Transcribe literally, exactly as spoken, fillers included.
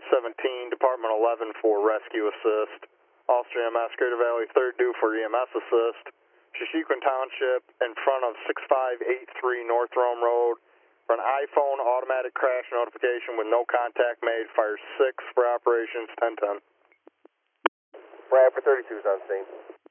five seventeen, Department eleven for rescue assist. Officer E M S, Greater Valley third due for E M S assist. Shashequin Township in front of six five eight three North Rome Road for an iPhone automatic crash notification with no contact made. Fire six for operations ten ten. Bradford thirty-two is on scene.